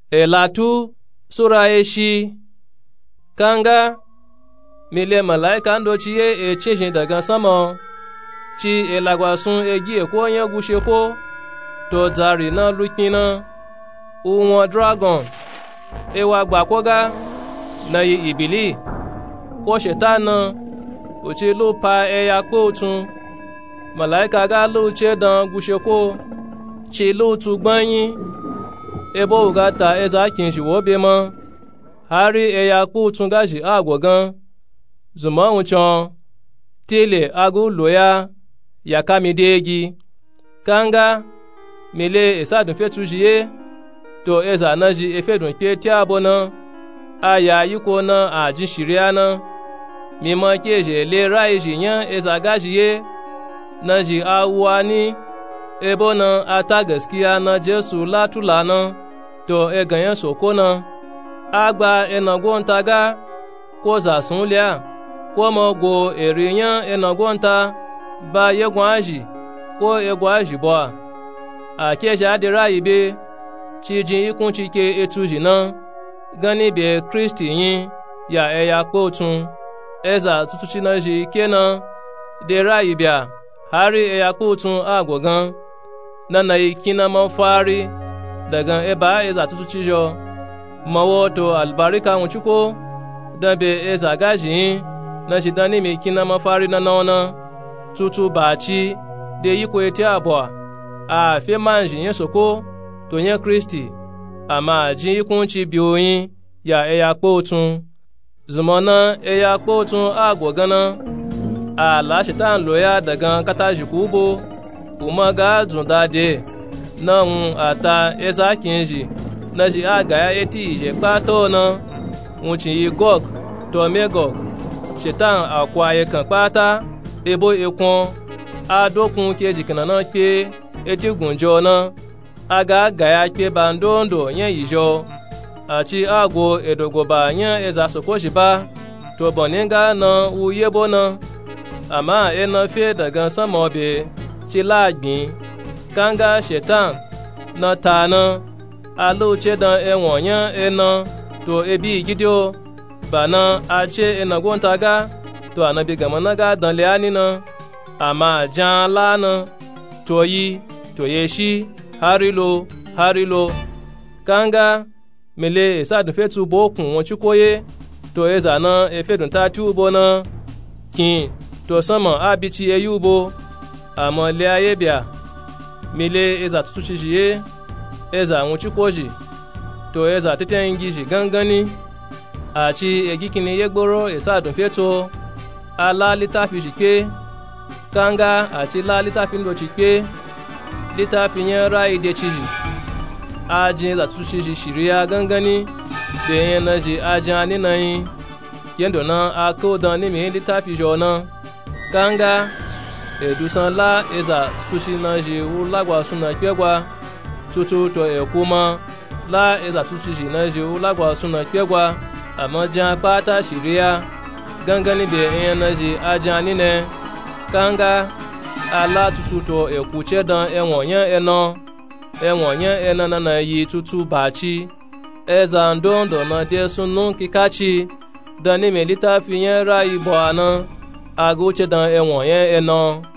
Elatu sura eshi. Kanga mile malaika ndochiye echinjin daga sama chi elagwasun egi eko yen gusheko to dari na lukina uwon dragon ewa gbakoga na yi ibili ko shetana ochi lo pa eya kotun malaika ga lo chedan gusheko chi lo tugbanyin ebo ugata eza kinshi wobe mo hari eya kotun gaji agwogan zuma unchon tele agu loya yakamidegi kanga mile esadun fetujiye to eza naji efedun ke tiabona aya yiko na ajin shiriana mimo keje le raiji yan eza gajiye naji awani ebona ata gaskiya na Jesu latulana to eganyan sokona agba enagontaga ko zasunlia ko mogo eriyan enagonta ba yegwaji ko egwaji bo akeja adira ibe chijin ikun chike etuji na gani be Kristi yin ya eya kotun eza tutuchi na ji kena dera ibia hari eya kotun agwogan nana ikina mafari daga eba eza tutuchi jo mawo to albarika unchuko dabe eza gaji na shidani mi kina mafari na naona tutu bachi de yiko eti abwa a fe manji yen soko to yen Kristi ama ji ikunchi bioyin ya eya kpotun zumona eya kpotun agwogana a la shetan loya daga katajikubo umaga dundade na ata eza kinji na ji agaya eti je pato na unchi Gog to Magog shetan akwa ekan pata ebo ekun adokun keji kanana pe eti gunjo na aga gaya pe bandondo yen yijo ati agwo edogoba yen eza sokoshiba to boninga na uyebo na ama ena fe daga samobe ti lagbin kanga shetan na tana alo chedan ewon yen ena to ebi gidio bana ache enagontaga to anabi gamanaga danle anina ama jan lana toyi toyeshi harilo kanga mele esadun fetu bokun won chukoye to ezana efedun tatu bona kin to sama abichi eyubo amo le ayebia mele eza tutuchijiye eza won chukoji to eza tetengiji gangani achi egikini yegboro esadun fetu ala litafi jike kanga ati la litafi ndo chike litafi yen ra ide chiji ajin za tuchiji shiria gangani de yen na ji ajan ni nan yendo na akodan ni mi litafi jona kanga edusan la eza tuchi na ji ulagwa suna pegwa tutu to ekuma la eza tuchiji na ji ulagwa suna pegwa amajan pata shiria gangani de yen na ji ajan ni ne kanga ala tututo ekuche dan enwonyan ena na yi tutu bachi eza ndondo na de sunun kikachi dani melita fiyen ra ibo ana aguche dan enwonyan ena